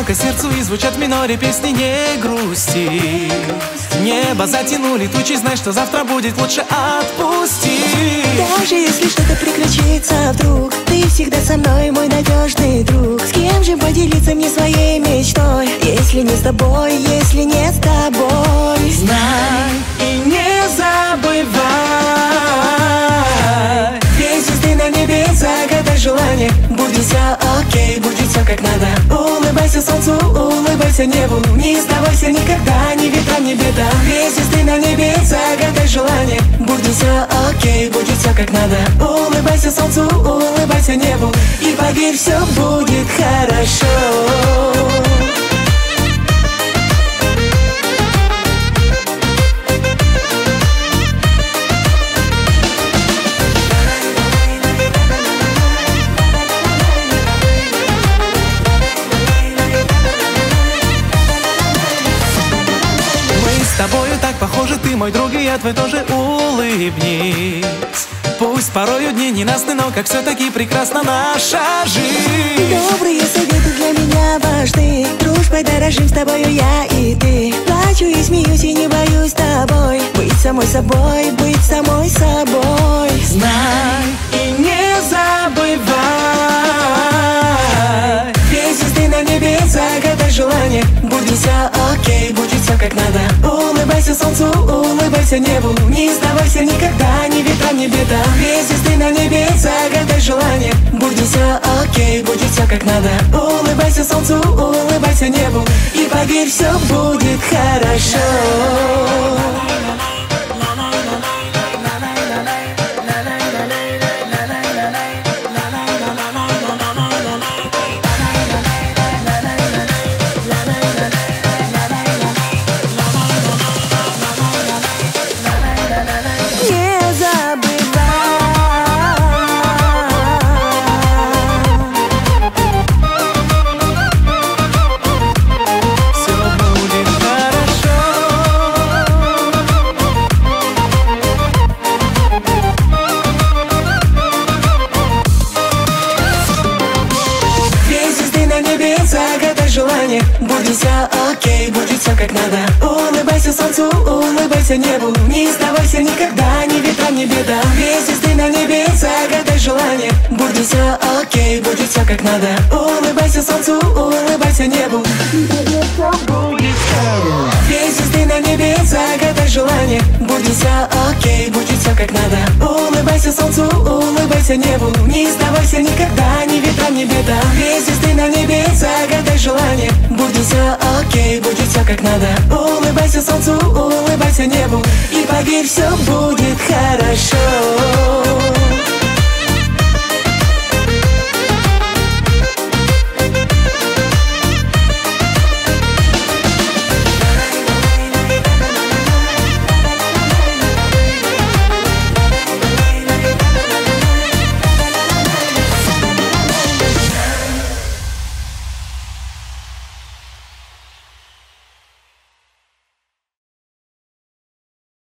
одиноко сердцу, и звучат в миноре песни не грусти. Небо затянули тучи, знай, что завтра будет лучше, отпусти. Даже если что-то приключится вдруг, ты всегда со мной, мой надежный друг. С кем же поделиться мне своей мечтой, если не с тобой, если не с тобой? Знай и не забывай, две звезды на небе, загадай желание. Будет все окей, будет все как надо. Улыбайся солнцу, улыбайся небу, не сдавайся никогда, ни ветрам, ни бедам. Две звезды на небе, загадай желание. Будет все окей, будет все как надо. Улыбайся солнцу, улыбайся небу, и поверь, все будет хорошо. С тобою так похожи, ты мой друг, и я твой тоже, улыбнись. Пусть порою дни ненастны, но как все-таки прекрасна наша жизнь. Добрые советы для меня важны, дружбой дорожим с тобою я и ты. Плачу и смеюсь и не боюсь с тобой, быть самой собой, быть самой собой. Знай и не забывай, две звезды на небе, загадай желание. Будет все окей, будет все как надо. Улыбайся солнцу, улыбайся небу, не сдавайся никогда, ни ветрам, ни бедам. Две звезды на небе, загадай желание. Будет все окей, будет все как надо. Улыбайся солнцу, улыбайся небу, и поверь, все будет хорошо. Загадай желание. Будет все окей, будет все как надо. Улыбайся солнцу, улыбайся небу, не сдавайся никогда, ни ветрам, ни бедам. Две звезды на небе, загадай желание. Будет все окей, будет все как надо. Улыбайся солнцу, улыбайся небу. Две звезды на небе, загадай желание. Будет все окей, будет все как надо. Улыбайся солнцу, улыбайся небу, не сдавайся никогда, ни ветрам, ни бедам. Две звезды на небе, загадай желание. Будет все окей, будет все как надо. Улыбайся солнцу, улыбайся небу, и поверь, все будет хорошо.